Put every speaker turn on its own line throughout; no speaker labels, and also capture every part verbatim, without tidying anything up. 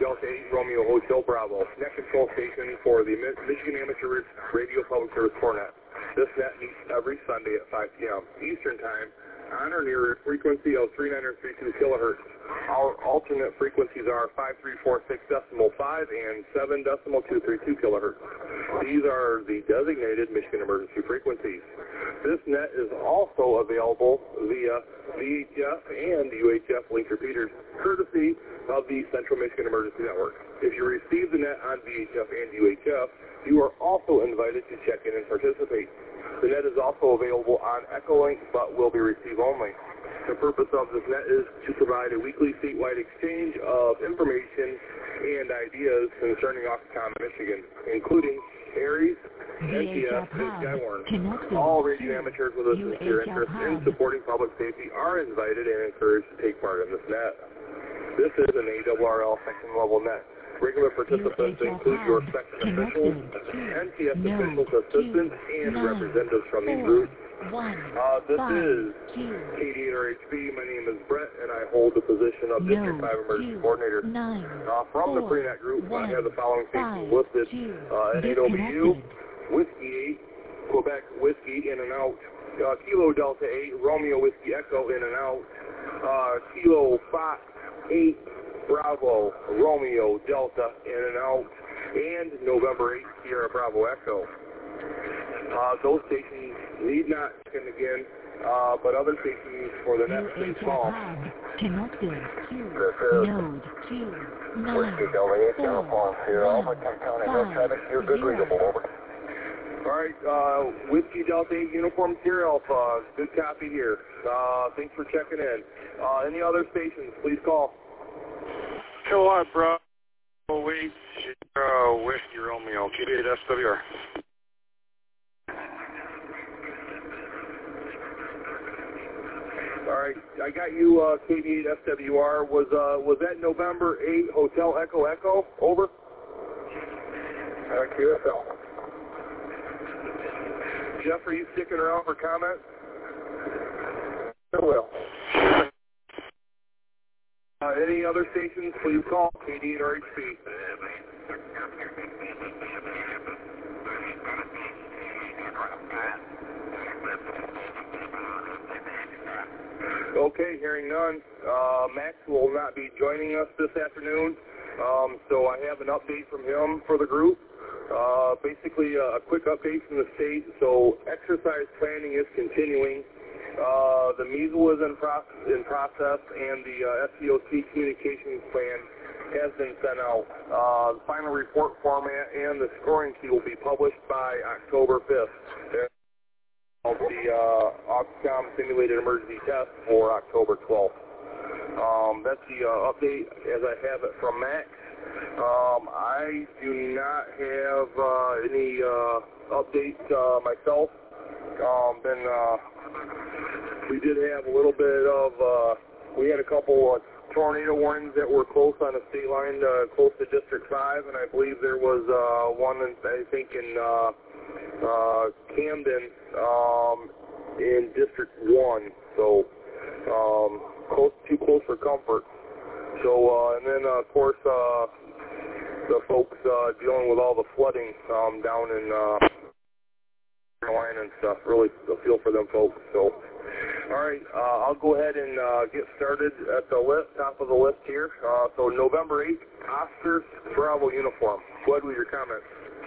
Delta eight, Romeo Hotel Bravo. Net control station for the Michigan Amateur Radio Public Service Cornet. This net meets every Sunday at five p m Eastern Time on or near a frequency of three nine three two kilohertz. Our alternate frequencies are five three four six decimal five and seven decimal two three two kilohertz. These are the designated Michigan emergency frequencies. This net is also available via V H F and U H F link repeaters, courtesy of the Central Michigan Emergency Network. If you receive the net on V H F and U H F, you are also invited to check in and participate. The net is also available on Echolink, but will be receive only. The purpose of this net is to provide a weekly statewide exchange of information and ideas concerning Occoquan, Michigan, including Aries, N T S, and Skywarn. All radio amateurs with a sincere interest in supporting public safety are invited and encouraged to take part in this net. This is an A R R L section level net. Regular participants include your section officials, N T S officials, assistants, and representatives from these groups. Uh, this is K D eight R H B. My name is Brett, and I hold the position of District five Emergency Coordinator. Uh, from the pre-net group, I have the following stations listed. Uh, N eight O B U, Whiskey eight, Quebec Whiskey, in and out. Uh, Kilo Delta eight, Romeo Whiskey Echo, in and out. Uh, Kilo Fox eight, Bravo, Romeo, Delta, in and out, and November eighth, Sierra Bravo Echo. Uh, those stations need not check in again, uh, but other stations for the net please call.
Connected to node two nine four one
All right, uh, Whiskey Delta eight, Uniform Sierra Alpha, good copy here. Uh, thanks for checking in. Uh, any other stations, please call.
Kilowatt Bravo eight, Sierra Whiskey Romeo, K D eight S W R.
All right, I got you, uh, K D eight S W R. Was uh, was that November eighth, Hotel Echo Echo? Over. Uh, Q S L. Jeff, are you sticking around for comment? I will. Uh, any other stations, please call K D eight R H B. Okay, hearing none. Uh, Max will not be joining us this afternoon, um, so I have an update from him for the group. Uh, basically, uh, a quick update from the state. So exercise planning is continuing. Uh, the measles is in, pro in process, and the uh, S C O C communications plan has been sent out. Uh, the final report format and the scoring key will be published by October fifth. Of the uh, Occoquan simulated emergency test for October twelfth. Um, that's the uh, update as I have it from Max. Um, I do not have uh, any uh, updates uh, myself. Um, then uh, we did have a little bit of, uh, we had a couple uh, tornado warnings that were close on the state line, uh, close to District five, and I believe there was uh, one, in, I think, in uh, uh, Camden um, in District one. So um, close, too close for comfort. So, uh, and then, uh, of course, uh, the folks uh, dealing with all the flooding um, down in uh, Carolina and stuff, really a feel for them folks. So, all right, uh, I'll go ahead and uh, get started at the list, top of the list here. Uh, so, November eighth, Oscar Bravo uniform. Go ahead with your comments.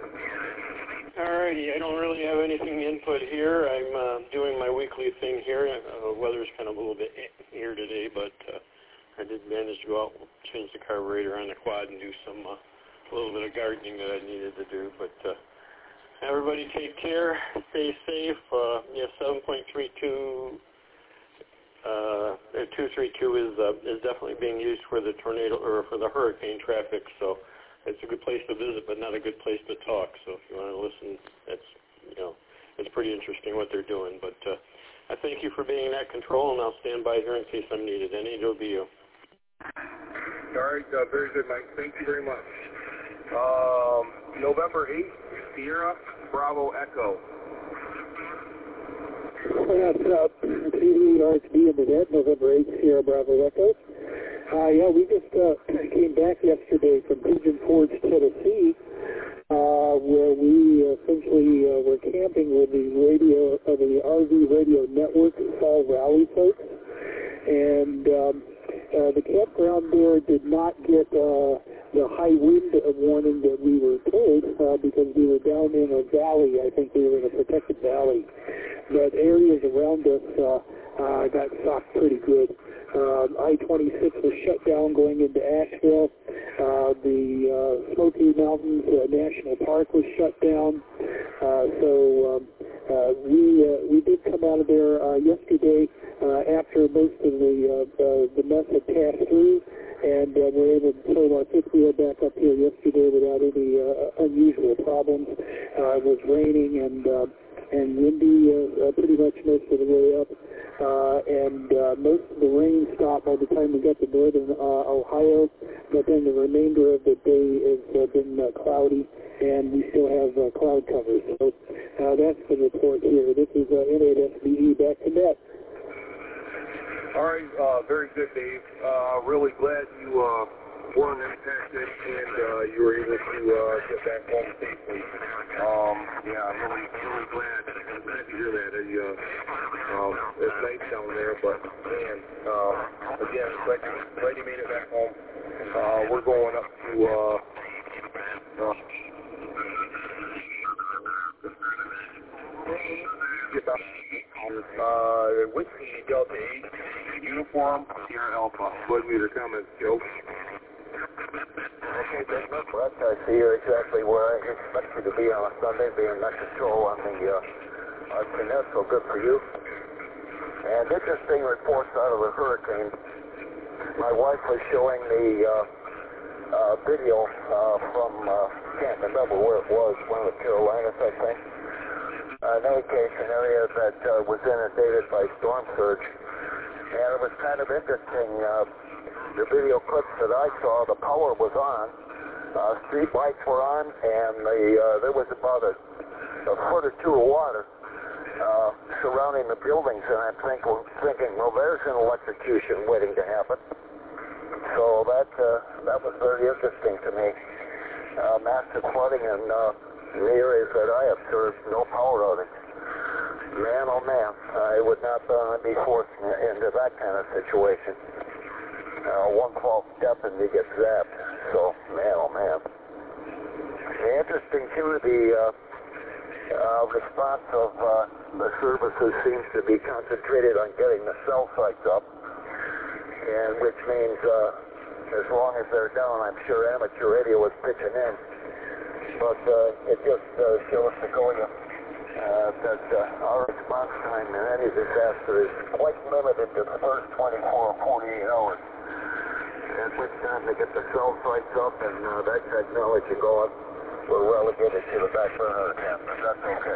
All righty, I don't really have anything to input here. I'm uh, doing my weekly thing here. Uh, the weather's kind of a little bit here today, but uh, I did manage to go out and change the carburetor on the quad and do some uh, a little bit of gardening that I needed to do. But uh, everybody take care, stay safe. Uh, yeah, seven point three two, uh, two three two is uh, is definitely being used for the tornado or for the hurricane traffic. So it's a good place to visit, but not a good place to talk. So if you want to listen, that's you know it's pretty interesting what they're doing. But uh, I thank you for being in that control, and I'll stand by here in case I'm needed. N eight O B U.
All right, uh, very good, Mike. Thank you very much. Um, November eighth, Sierra Bravo Echo.
That's uh, K D eight R H B in the net, November eighth, Sierra Bravo Echo. Uh, yeah, we just uh, came back yesterday from Pigeon Forge, Tennessee, uh, where we essentially uh, were camping with the radio, uh, the R V Radio Network Fall Valley folks, and um, uh, the campground there did not get uh, the high wind warning that we were told uh, because we were down in a valley. I think we were in a protected valley, but areas around us uh, uh, got socked pretty good. Uh, I twenty-six was shut down going into Asheville. Uh, the uh, Smoky Mountains uh, National Park was shut down. Uh, so um, uh, we uh, we did come out of there uh, yesterday uh, after most of the uh, uh, the mess had passed through, and uh, we're able to pull our fifth wheel back up here yesterday without any uh, unusual problems. Uh, it was raining and uh, and windy uh, uh, pretty much most of the way up. Uh, and uh, most of the rain stopped by the time we got to northern uh, Ohio, but then the remainder of the day has uh, been uh, cloudy, and we still have uh, cloud cover. So uh, that's the report here. This is uh, N eight S B E back to net.
All right, uh, very good, Dave. Uh, really glad you uh, weren't impacted and uh, you were able to uh, get back home safely. Um, yeah, I'm really, really glad. I'm glad to hear that. Uh, um, it's nice down there, but man, uh, again, glad you, glad you made it back home. Uh, we're going up to uh, uh, uh, Whiskey Delta eight, Uniform Sierra Alpha. Blood meter comments, Joe.
Okay, Big Mick, well, I see you exactly where I expect you to be on a Sunday, being not control on the uh, on Connect, so good for you. And interesting reports out of the hurricane. My wife was showing the uh, uh, video uh, from, uh, can't remember where it was, one of the Carolinas, I think. Uh, in any case, an area that uh, was inundated by storm surge. And it was kind of interesting. Uh, the video clips that I saw, the power was on, uh, street lights were on, and the, uh, there was about a, a foot or two of water uh, surrounding the buildings, and I'm think, thinking, well, there's an electrocution waiting to happen. So that uh, that was very interesting to me. Uh, massive flooding in uh, the areas that I have served, no power outage. Man, oh man, I would not uh, be forced into that kind of situation. Uh, one false step and you get zapped. So, man, oh man. Interesting too, the uh, uh, response of uh, the services seems to be concentrated on getting the cell sites up, and which means uh, as long as they're down, I'm sure amateur radio is pitching in. But uh, it just uh, shows to go you uh, that uh, our response time in any disaster is quite limited to the first twenty-four or forty-eight hours. At which time they get the cell sites up and uh, that technology going, we're relegated to the back burner again, but that's okay.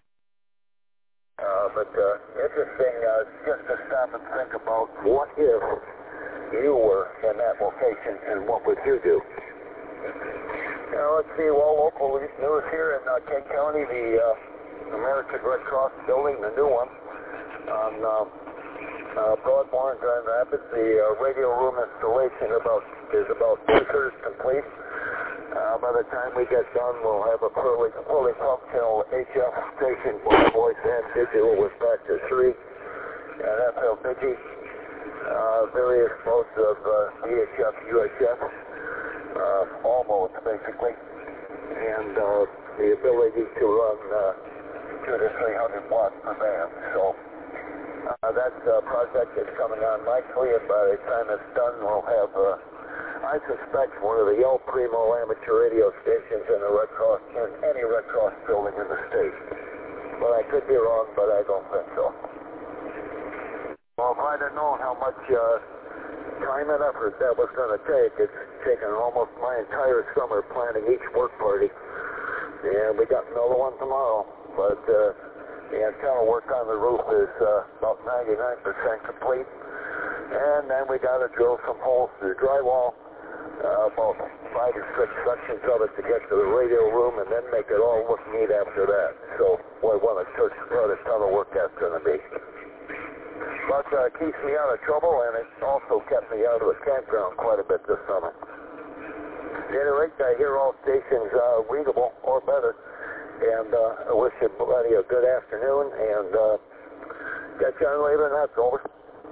Uh, but uh, interesting uh, just to stop and think about what if you were in that location and what would you do? Now let's see, well, local news here in uh, Kent County, the uh, American Red Cross building, the new one, on uh, Uh, Broadmoor and Grand Rapids, the uh, radio room installation about is about two-thirds complete. Uh, by the time we get done, we'll have a fully, fully functional H F station, both voice and digital, with factor three, and F L Digi, uh, various modes of uh, V H F, U H F, uh, all modes basically, and uh, the ability to run uh, two to three hundred watts per band. So. Uh, that uh, project is coming on nicely, and by the time it's done, we'll have, uh, I suspect, one of the El Primo amateur radio stations in the Red Cross, in any Red Cross building in the state. Well, I could be wrong, but I don't think so. Well, if I'd have known how much uh, time and effort that was going to take, it's taken almost my entire summer planning each work party, and we got another one tomorrow, but uh, the antenna work on the roof is uh, about ninety-nine percent complete. And then we got to drill some holes through drywall, uh, about five or six sections of it to get to the radio room, and then make it all look neat after that. So, boy, what a, what a ton of work that's going to be. but uh, keeps me out of trouble, and it also kept me out of the campground quite a bit this summer. At any rate, I hear all stations uh, readable or better, and uh, I wish everybody a good afternoon, and uh, catch you on later, and that's over.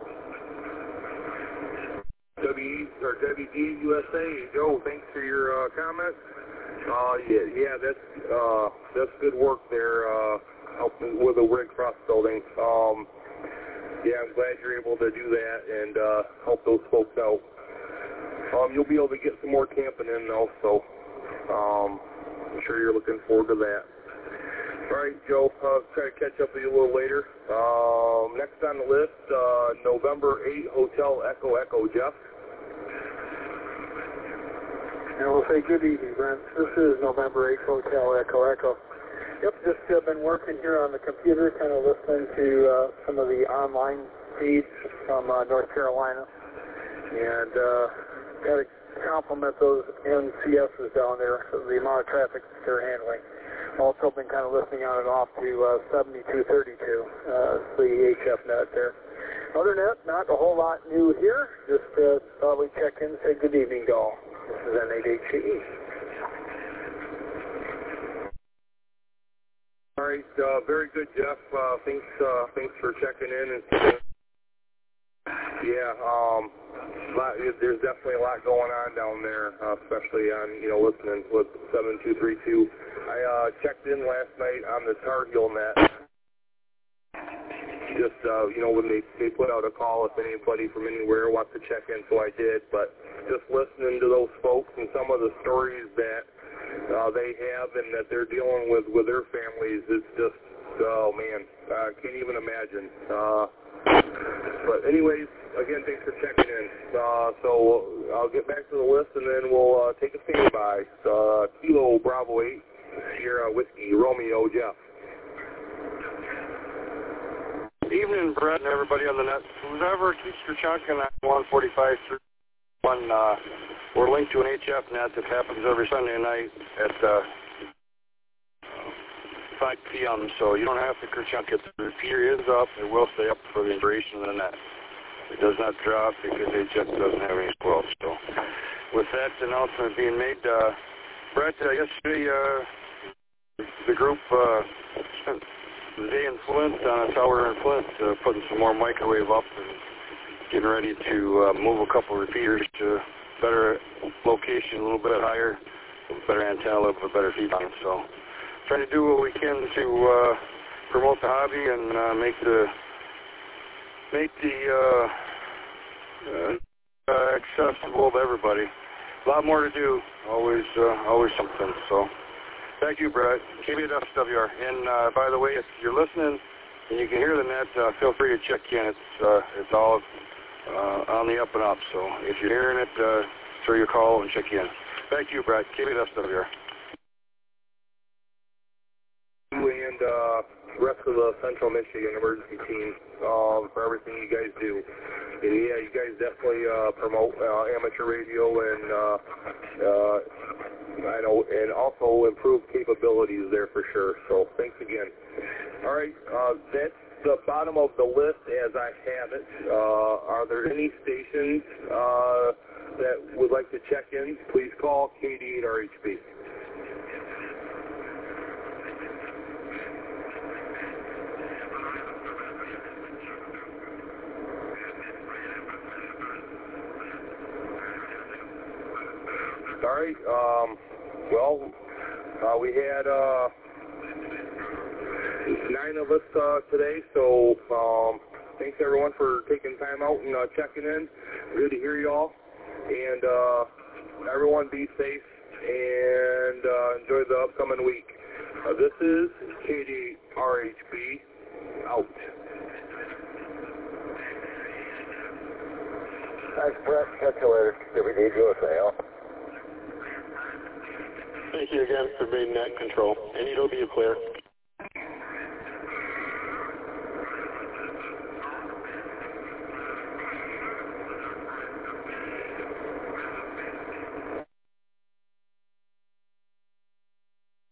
W or W D U S A, Joe, thanks for your uh, comments. Uh, yeah, yeah, that's uh, that's good work there, uh, helping with the Red Cross building. Um, yeah, I'm glad you're able to do that and uh, help those folks out. Um, you'll be able to get some more camping in though, so um, I'm sure you're looking forward to that. All right, Joe, uh, try to catch up with you a little later. Um, next on the list, uh, November eighth, Hotel Echo Echo, Jeff.
And we'll say good evening, Brent. This is November eighth, Hotel Echo Echo. Yep, just uh, been working here on the computer, kind of listening to uh, some of the online feeds from uh, North Carolina. And uh, got to compliment those N C Ss down there, so the amount of traffic that they're handling. Also been kind of listening on and off to uh, seventy-two thirty-two, uh, the H F net there. Other than that, not a whole lot new here. Just uh, thought we'd check in and say good evening to all. This is N eight H C E.
All right, uh, very good, Jeff. Uh, thanks, uh, thanks for checking in. And yeah, um, lot, there's definitely a lot going on down there, uh, especially on you know listening with seven two three two. I uh, checked in last night on the Tar Heel net. Just uh, you know when they they put out a call if anybody from anywhere wants to check in, so I did. But just listening to those folks and some of the stories that uh, they have and that they're dealing with with their families, it's just oh man, I can't even imagine. Uh, but anyways, again, thanks for checking in. Uh, so I'll get back to the list and then we'll uh, take a standby. Uh, Kilo Bravo eight, Sierra Whiskey Romeo Jeff.
Evening, Brett, and everybody on the net. Whoever keeps your chunk in that one forty-five through one, uh, we're linked to an H F net that happens every Sunday night at uh, five p m So you don't have to chunk it. The repeater is up. It will stay up for the duration of the net. It does not drop because H F doesn't have any squelch. So with that announcement being made, uh, Brett, uh, yesterday uh, the group uh, spent the day in Flint, on a tower in Flint, uh, putting some more microwave up and getting ready to uh, move a couple repeaters to better location, a little bit higher, better antenna level, better feedback. So trying to do what we can to uh, promote the hobby and uh, make the make the uh, uh, accessible to everybody. A lot more to do. Always, uh, always something. So. Thank you, Brett. K B S W R. And uh, by the way, if you're listening and you can hear the net, uh, feel free to check in. It's uh, it's all uh, on the up and up. So if you're hearing it, uh, throw your call and check in. Thank you, Brett. K B S W R.
And uh, rest of the Central Michigan emergency team um, for everything you guys do. And yeah, you guys definitely uh, promote uh, amateur radio and uh, uh, I know, and also improve capabilities there for sure. So thanks again. All right, uh, that's the bottom of the list as I have it. Uh, are there any stations uh, that would like to check in? Please call K D eight R H B. All right, um, well, uh, we had uh, nine of us uh, today, so um, thanks everyone for taking time out and uh, checking in. Good to hear you all, and uh, everyone be safe and uh, enjoy the upcoming week. Uh, this is K D R H B, out.
Thanks, Brett. Catch you later. W D U S A, out.
Thank you again for being net control. And it'll be clear.